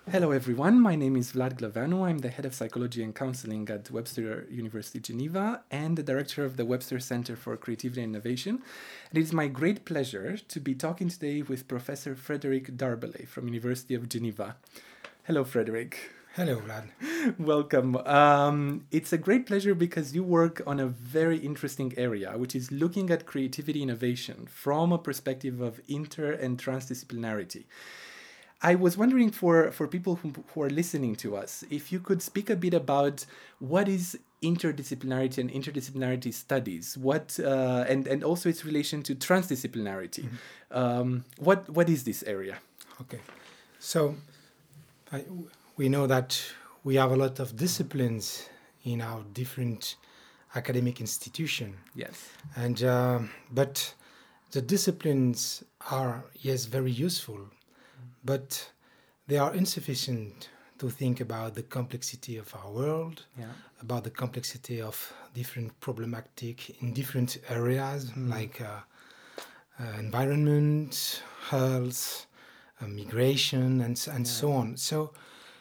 Hello, everyone. My name is Vlad Glavanu. I'm the head of psychology and counseling at Webster University Geneva and the director of the Webster Center for Creativity and Innovation. It is my great pleasure to be talking today with Professor Frederic Darbellay from University of Geneva. Hello, Frederic. Hello, Vlad. Welcome. It's a great pleasure because you work on a very interesting area, which is looking at creativity innovation from a perspective of inter and transdisciplinarity. I was wondering for people who are listening to us, if you could speak a bit about what is interdisciplinarity and interdisciplinarity studies, and also its relation to transdisciplinarity. What is this area? Okay, so we know that we have a lot of disciplines in our different academic institutions. Yes. And but the disciplines are, yes, very useful, but they are insufficient to think about the complexity of our world, about the complexity of different problematic in different areas like environment, health, migration, and so on. So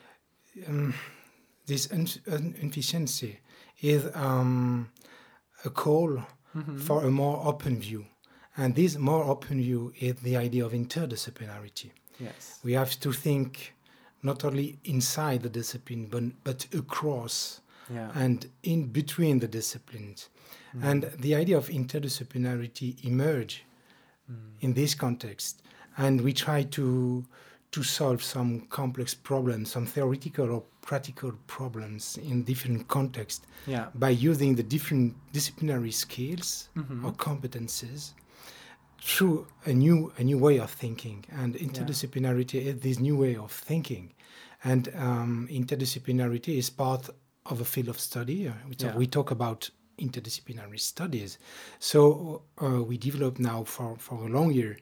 this inefficiency is a call for a more open view. And this more open view is the idea of interdisciplinarity. Yes. We have to think not only inside the discipline, but across and in between the disciplines. And the idea of interdisciplinarity emerged in this context. And we try to solve some complex problems, some theoretical or practical problems in different contexts by using the different disciplinary skills or competences through a new way of thinking. And interdisciplinarity is this new way of thinking. And interdisciplinarity is part of a field of study. We talk about interdisciplinary studies. So we develop now for a long year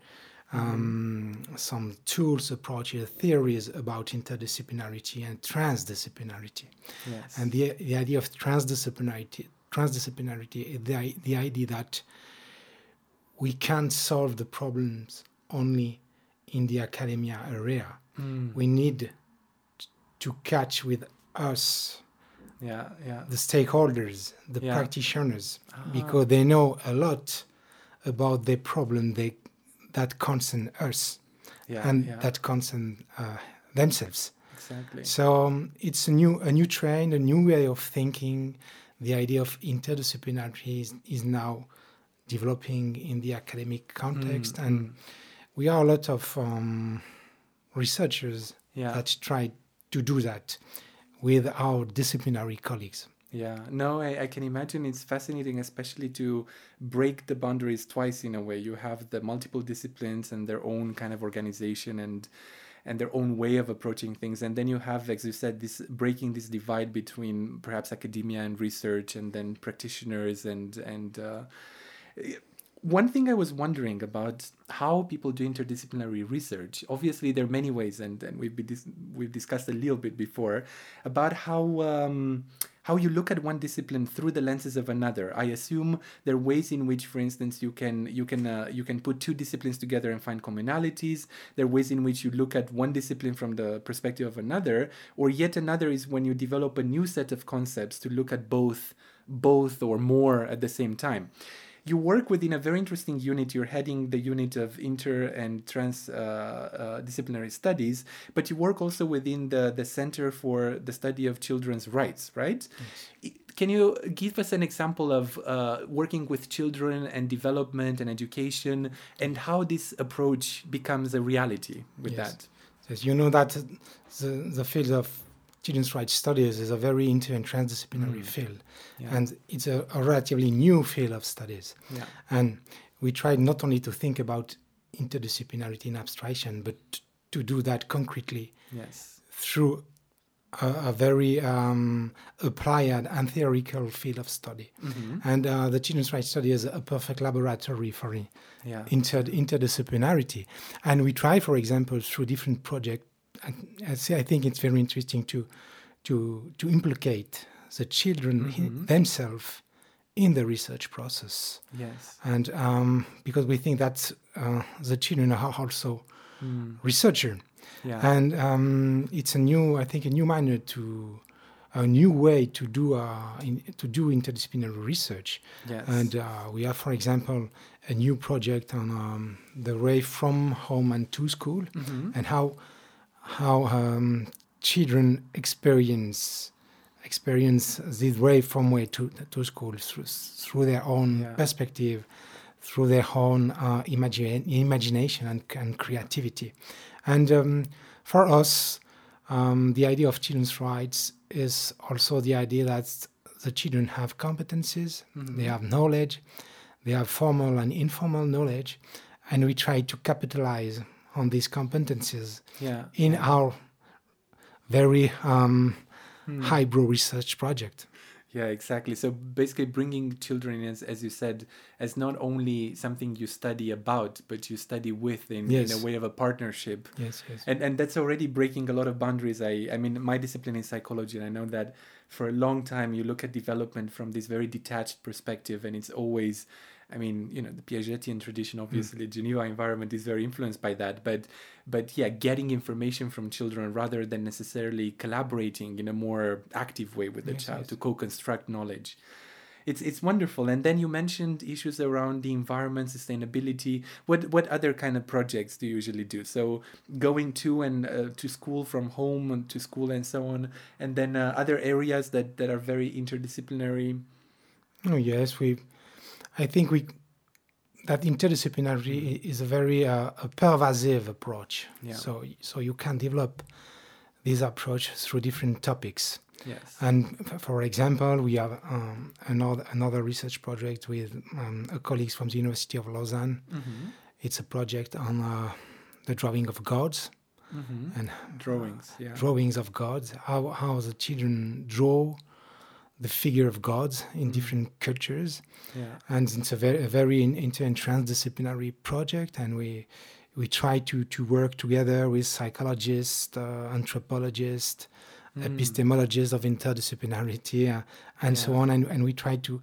some tools, approaches, theories about interdisciplinarity and transdisciplinarity. Yes. And the idea of transdisciplinarity is the idea that we can't solve the problems only in the academia area. We need to catch with us the stakeholders, the practitioners, because they know a lot about the problem that concern us that concern themselves. Exactly. So it's a new trend, a new way of thinking. The idea of interdisciplinarity is now developing in the academic context, and we are a lot of researchers that try to do that with our disciplinary colleagues. Yeah, no, I can imagine it's fascinating, especially to break the boundaries twice in a way. You have the multiple disciplines and their own kind of organization and their own way of approaching things. And then you have, as you said, this breaking this divide between perhaps academia and research and then practitioners and one thing I was wondering about how people do interdisciplinary research. Obviously, there are many ways, and we've discussed a little bit before about how you look at one discipline through the lenses of another. I assume there are ways in which, for instance, you can put two disciplines together and find commonalities. There are ways in which you look at one discipline from the perspective of another, or yet another is when you develop a new set of concepts to look at both or more at the same time. You work within a very interesting unit. You're heading the unit of inter and transdisciplinary studies, but you work also within the Center for the Study of Children's Rights, right? Yes. Can you give us an example of working with children and development and education and how this approach becomes a reality with that? Yes, you know that the field of children's rights studies is a very inter and transdisciplinary field, and it's a relatively new field of studies. And we tried not only to think about interdisciplinarity in abstraction, but to do that concretely through a very applied and theoretical field of study. And the children's rights study is a perfect laboratory for interdisciplinarity. And we try, for example, through different projects. I think it's very interesting to implicate the children themselves in the research process. Yes. And because we think that the children are also researchers. Yeah. And it's a new way to do interdisciplinary research. Yes. And we have, for example, a new project on the way from home and to school, and how children experience this way from way to school through their own perspective, through their own imagination and creativity. And for us, the idea of children's rights is also the idea that the children have competencies, they have knowledge, they have formal and informal knowledge, and we try to capitalize on these competencies in our very highbrow research project. Yeah, exactly. So basically bringing children in, as you said, as not only something you study about, but you study with in a way of a partnership. Yes. And that's already breaking a lot of boundaries. I mean, my discipline is psychology, and I know that for a long time you look at development from this very detached perspective, and it's always, I mean, the Piagetian tradition, obviously, Geneva environment is very influenced by that. But yeah, getting information from children rather than necessarily collaborating in a more active way with the child to co-construct knowledge. It's wonderful. And then you mentioned issues around the environment, sustainability. What other kind of projects do you usually do? So going to and to school, from home and to school and so on. And then other areas that are very interdisciplinary. Oh, yes, I think that interdisciplinary is a very a pervasive approach. Yeah. So you can develop this approach through different topics. Yes. And for example, we have another research project with colleagues from the University of Lausanne. It's a project on the drawing of gods and drawings of gods. How the children draw the figure of gods in different cultures, and it's a very inter and transdisciplinary project, and we try to work together with psychologists, anthropologists, epistemologists of interdisciplinarity, and so on, and we try to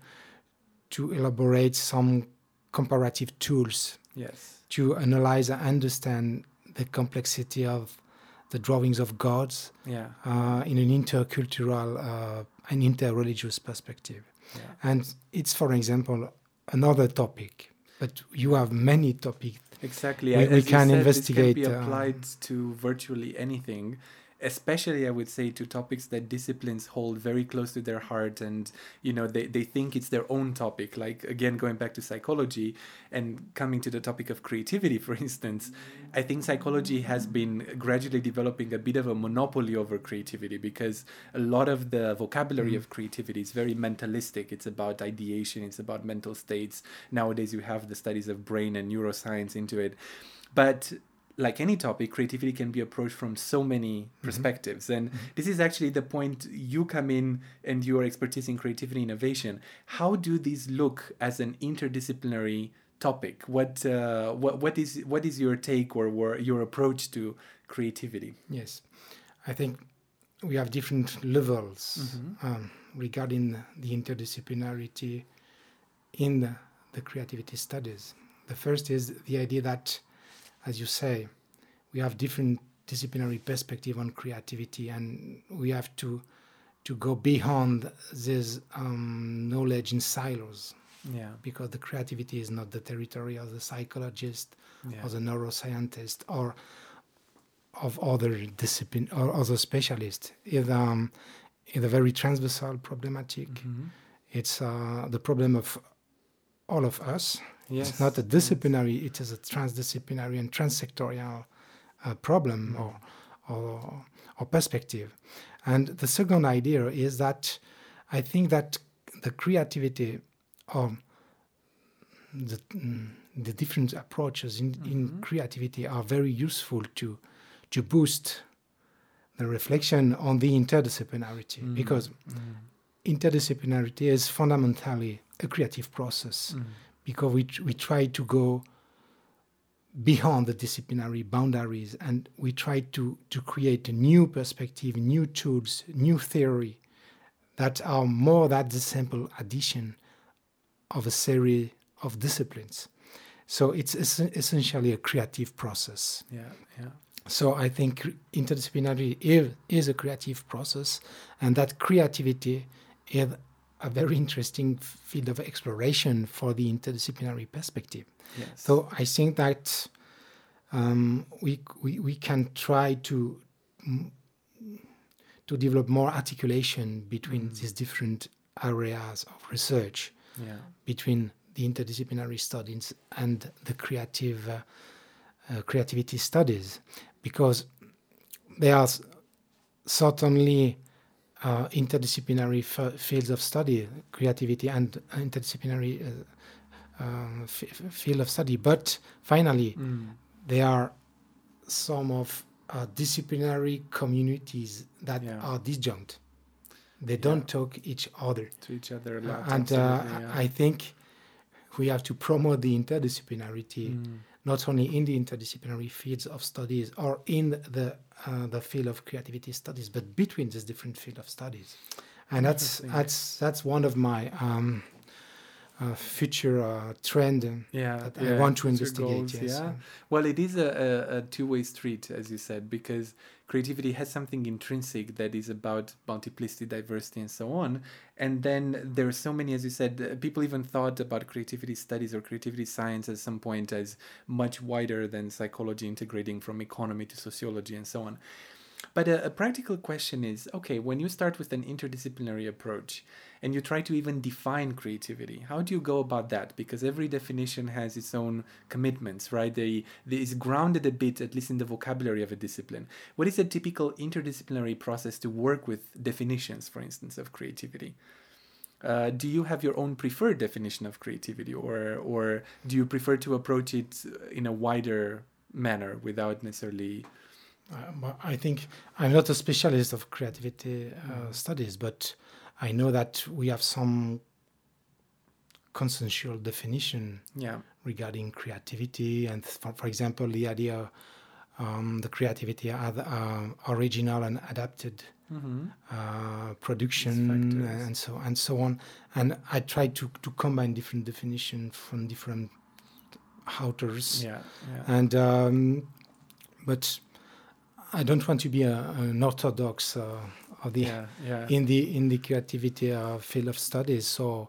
elaborate some comparative tools to analyze and understand the complexity of the drawings of gods in an intercultural and interreligious perspective. And it's, for example, another topic, but you have many topics. Exactly. We can investigate. This can be applied to virtually anything, especially, I would say, to topics that disciplines hold very close to their heart, and they think it's their own topic. Like, again, going back to psychology and coming to the topic of creativity, for instance, I think psychology has been gradually developing a bit of a monopoly over creativity, because a lot of the vocabulary of creativity is very mentalistic. It's about ideation, it's about mental states. Nowadays you have the studies of brain and neuroscience into it, but like any topic, creativity can be approached from so many perspectives. And this is actually the point you come in, and your expertise in creativity innovation. How do these look as an interdisciplinary topic? What is your take or your approach to creativity? Yes, I think we have different levels regarding the interdisciplinarity in the creativity studies. The first is the idea that, as you say, we have different disciplinary perspective on creativity, and we have to go beyond this knowledge in silos. Because the creativity is not the territory of the psychologist or the neuroscientist or of other discipline or other specialists. It's a very transversal problematic. It's the problem of all of us. Yes. It's not a disciplinary, it is a transdisciplinary and transsectorial problem or perspective. And the second idea is that I think that the creativity or the different approaches in creativity are very useful to boost the reflection on the interdisciplinarity, because interdisciplinarity is fundamentally a creative process. Because we try to go beyond the disciplinary boundaries, and we try to create a new perspective, new tools, new theory that are more than the simple addition of a series of disciplines. So it's essentially a creative process. So I think interdisciplinary is a creative process, and that creativity is a very interesting field of exploration for the interdisciplinary perspective. Yes. So I think that we can try to develop more articulation between these different areas of research, between the interdisciplinary studies and the creativity studies, because there are certainly interdisciplinary fields of study, creativity and interdisciplinary field of study, but finally there are some of disciplinary communities that are disjunct. They don't talk to each other a lot. And I think we have to promote the interdisciplinarity, not only in the interdisciplinary fields of studies or in the field of creativity studies, but between these different fields of studies. And that's one of my future trend that I want to investigate. Goals, Well, it is a two-way street, as you said, because creativity has something intrinsic that is about multiplicity, diversity, and so on. And then there are so many, as you said, people even thought about creativity studies or creativity science at some point as much wider than psychology, integrating from economy to sociology and so on. But a practical question is, okay, when you start with an interdisciplinary approach and you try to even define creativity, how do you go about that? Because every definition has its own commitments, right? They is grounded a bit, at least in the vocabulary of a discipline. What is a typical interdisciplinary process to work with definitions, for instance, of creativity? Do you have your own preferred definition of creativity, or do you prefer to approach it in a wider manner without necessarily... I think I'm not a specialist of creativity studies, but I know that we have some consensual definition regarding creativity, and for example, the idea the creativity are original and adapted production and so on. And I try to combine different definitions from different authors. And but I don't want to be an orthodox of the in the creativity field of studies. So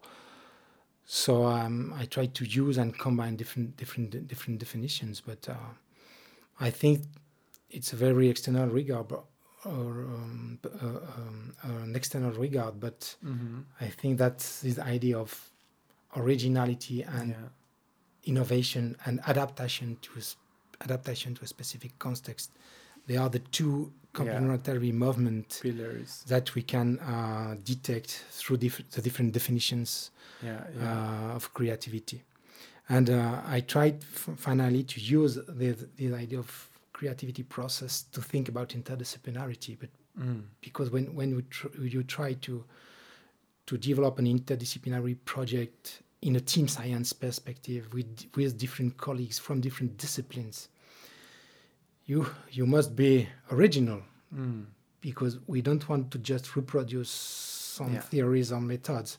I try to use and combine different definitions. But I think it's a very external regard, or an external regard. But I think that this idea of originality and innovation and adaptation to a specific context, they are the two complementary movement pillars that we can detect through the different definitions of creativity. And I tried finally to use the idea of creativity process to think about interdisciplinarity, but because when you try to develop an interdisciplinary project in a team science perspective with different colleagues from different disciplines, you must be original, because we don't want to just reproduce some theories or methods.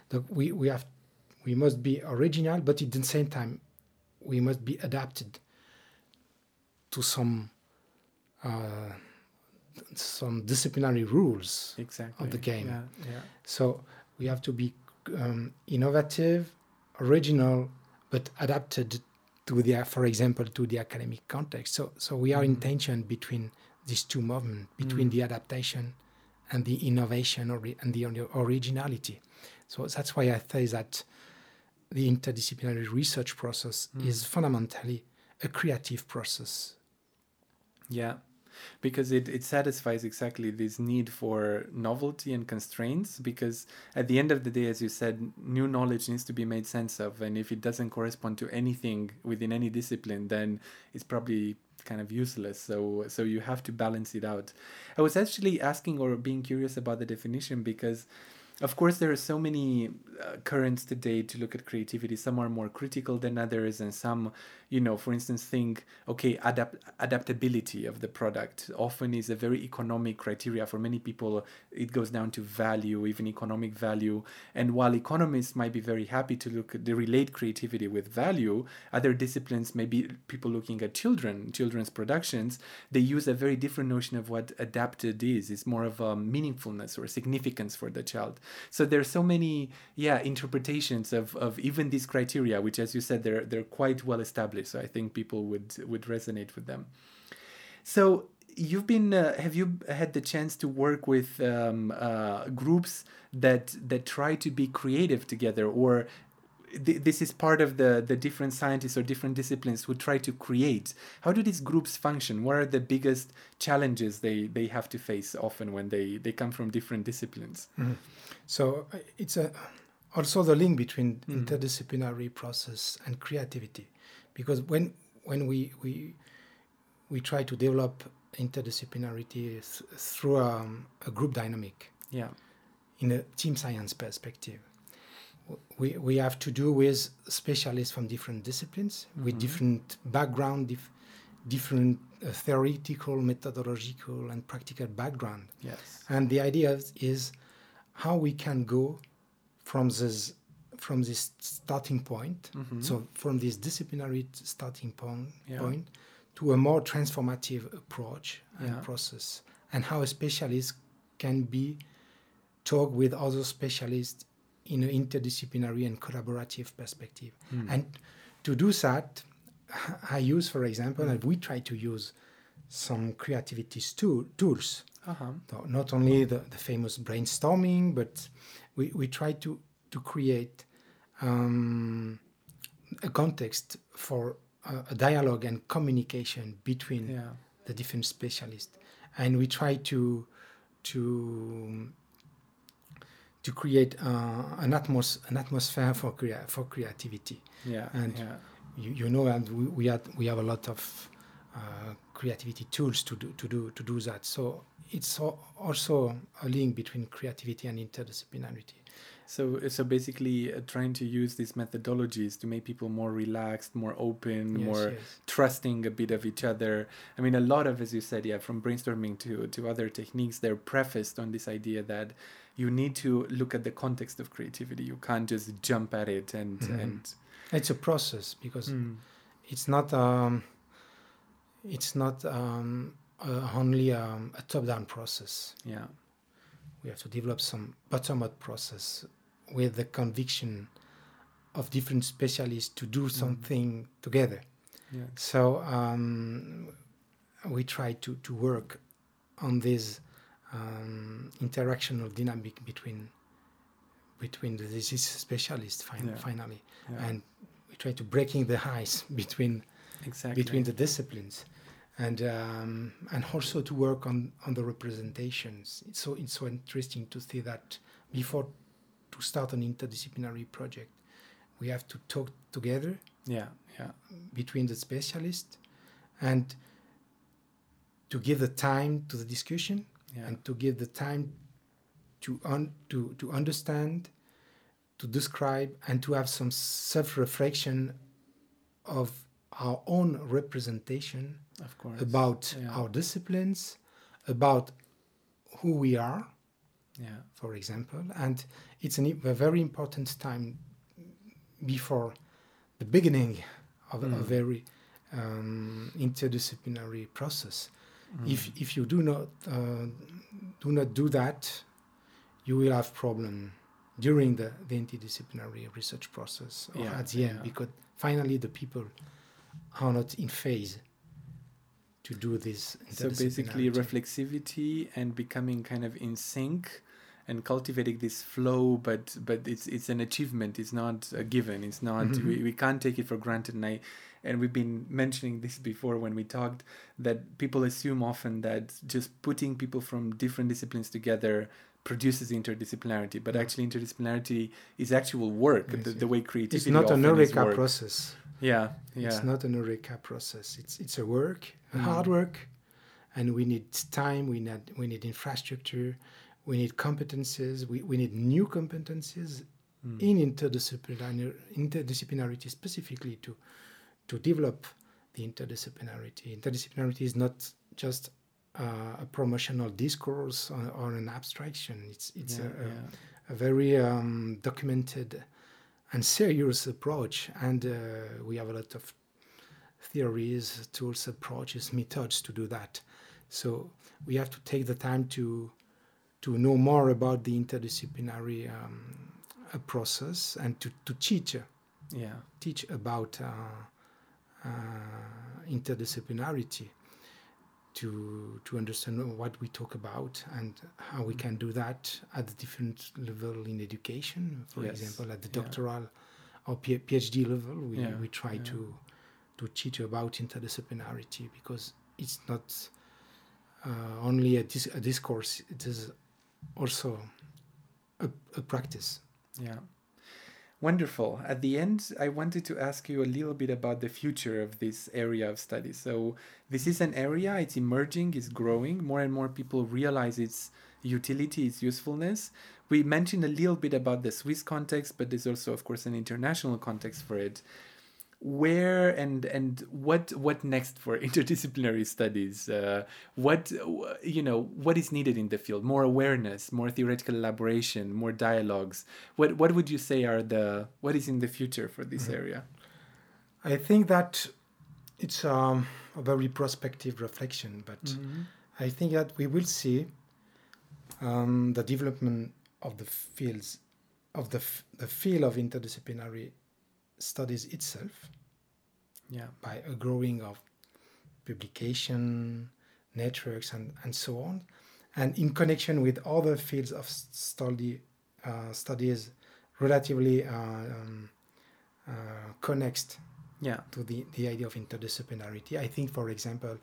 We must be original, but at the same time, we must be adapted to some disciplinary rules of the game. So we have to be innovative, original, but adapted to for example, to the academic context. So we are in tension between these two movements, between the adaptation and the innovation and the originality. So that's why I say that the interdisciplinary research process is fundamentally a creative process. Yeah, because it satisfies exactly this need for novelty and constraints, because at the end of the day, as you said, new knowledge needs to be made sense of, and if it doesn't correspond to anything within any discipline, then it's probably kind of useless. So you have to balance it out. I was actually asking or being curious about the definition because Of course, there are so many currents today to look at creativity. Some are more critical than others, and some, for instance, think, okay, adaptability of the product often is a very economic criteria. For many people, it goes down to value, even economic value. And while economists might be very happy to relate creativity with value, other disciplines, maybe people looking at children's productions, they use a very different notion of what adapted is. It's more of a meaningfulness or significance for the child. So there's so many, interpretations of even these criteria, which, as you said, they're quite well established. So I think people would resonate with them. So you've been, have you had the chance to work with groups that try to be creative together, or this is part of the different scientists or different disciplines who try to create? How do these groups function? What are the biggest challenges they have to face often when they come from different disciplines? Mm-hmm. So it's also the link between interdisciplinary process and creativity, because when we try to develop interdisciplinarity through a group dynamic, in a team science perspective, we have to do with specialists from different disciplines, with different background, different theoretical, methodological, and practical background. Yes. And the idea is how we can go from this starting point, so from this disciplinary starting point to a more transformative approach and process, and how a specialist can be talk with other specialists in an interdisciplinary and collaborative perspective. And to do that, I use, for example, and we try to use some creativity tools. So not only the famous brainstorming, but we try to create a context for a dialogue and communication between the different specialists. And we try to create an atmosphere for creativity. And we have a lot of creativity tools to do that. So it's also a link between creativity and interdisciplinarity. So basically trying to use these methodologies to make people more relaxed, more open, more trusting a bit of each other. I mean, a lot of, as you said, from brainstorming to other techniques, they're prefaced on this idea that you need to look at the context of creativity. You can't just jump at it and it's a process, because it's not only a top-down process. We have to develop some bottom-up process with the conviction of different specialists to do something together. So we try to work on this interactional dynamic between the disease specialists finally, and we try to breaking the ice between the disciplines, and also to work on the representations. It's so interesting to see that before to start an interdisciplinary project, we have to talk together between the specialists, and to give the time to the discussion, and to give the time to understand, to describe, and to have some self-reflection of our own representation, of course, about our disciplines, about who we are, for example. And it's a very important time before the beginning of a very interdisciplinary process. If you do not do that, you will have problem during the interdisciplinary research process or at the end, because finally the people are not in phase to do this. So basically reflexivity and becoming kind of in sync and cultivating this flow, but it's an achievement. It's not a given. It's not, we can't take it for granted. And we've been mentioning this before when we talked, that people assume often that just putting people from different disciplines together produces interdisciplinarity, but actually interdisciplinarity is actual work, the way creativity it's not often an eureka work. process. It's not an eureka process. It's a work, hard work, and we need time, we need infrastructure, we need competencies, we need new competencies in interdisciplinarity specifically to develop the interdisciplinarity. Interdisciplinarity is not just a promotional discourse or an abstraction. It's a very documented and serious approach, and we have a lot of theories, tools, approaches, methods to do that. So we have to take the time to know more about the interdisciplinary process and to teach about interdisciplinarity, to understand what we talk about and how we can do that at a different level in education. For example, at the doctoral or PhD level, we try to teach about interdisciplinarity, because it's not only a discourse, it is also a practice. Yeah. Wonderful. At the end, I wanted to ask you a little bit about the future of this area of study. So this is an area, it's emerging, it's growing. More and more people realize its utility, its usefulness. We mentioned a little bit about the Swiss context, but there's also, of course, an international context for it. Where and what next for interdisciplinary studies? What is needed in the field? More awareness, more theoretical elaboration, more dialogues. What would you say what is in the future for this area? I think that it's a very prospective reflection, but I think that we will see the development of the fields of the field of interdisciplinary studies itself, by a growing of publication networks and so on, and in connection with other fields of studies relatively connect to the idea of interdisciplinarity. I think, for example,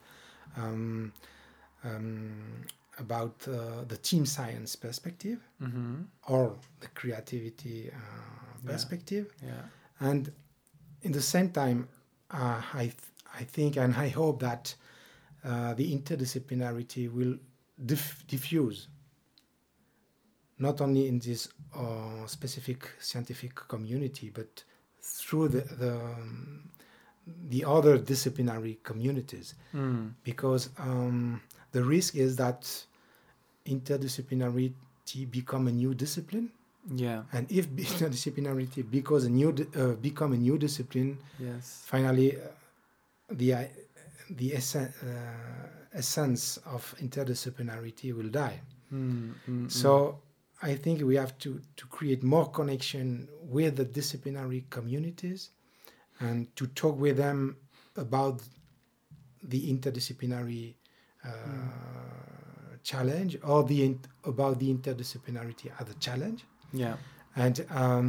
about the team science perspective or the creativity perspective. And in the same time, I think and I hope that the interdisciplinarity will diffuse not only in this specific scientific community, but through the other disciplinary communities. Because the risk is that interdisciplinarity become a new discipline. And if interdisciplinarity become a new discipline, finally the essence of interdisciplinarity will die. So I think we have to create more connection with the disciplinary communities and to talk with them about the interdisciplinary challenge, or about the interdisciplinarity as a challenge. And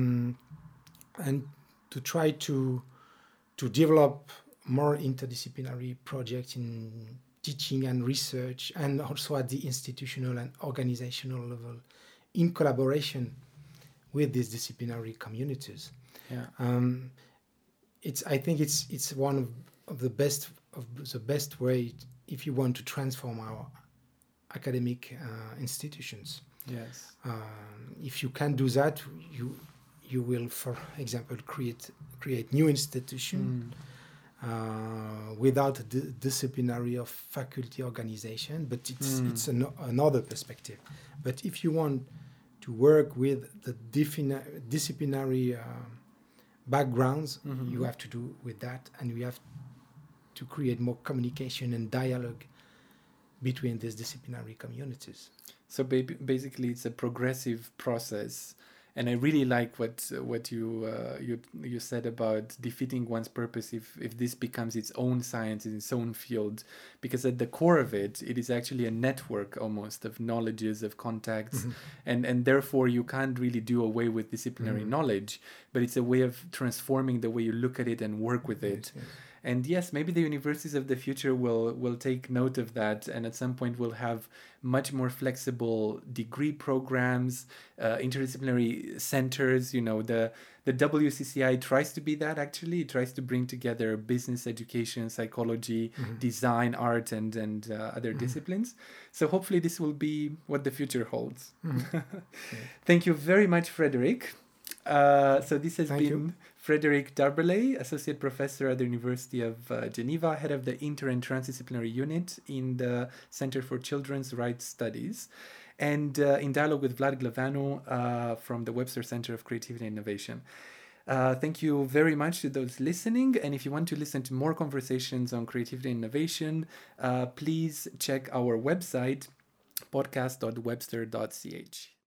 to try to develop more interdisciplinary projects in teaching and research, and also at the institutional and organizational level, in collaboration with these disciplinary communities. I think it's one of the best way if you want to transform our academic institutions. If you can do that, you will, for example, create new institutions without the disciplinary of faculty organization, but it's another perspective. But if you want to work with the disciplinary backgrounds, you have to do with that, and we have to create more communication and dialogue between these disciplinary communities. So basically, it's a progressive process, and I really like what you said about defeating one's purpose if this becomes its own science in its own field, because at the core of it is actually a network almost of knowledges, of contacts, and therefore you can't really do away with disciplinary knowledge, but it's a way of transforming the way you look at it and work with it. And yes, maybe the universities of the future will take note of that, and at some point will have much more flexible degree programs, interdisciplinary centers. You know, the WCCI tries to be that. Actually, it tries to bring together business, education, psychology, design, art, and other disciplines. So hopefully this will be what the future holds. Thank you very much, Frederic. So this has been Frederic Darberlet, Associate Professor at the University of Geneva, Head of the Inter and Transdisciplinary Unit in the Center for Children's Rights Studies, and in dialogue with Vlad Glavanu from the Webster Center of Creativity and Innovation. Thank you very much to those listening. And if you want to listen to more conversations on creativity and innovation, please check our website, podcast.webster.ch.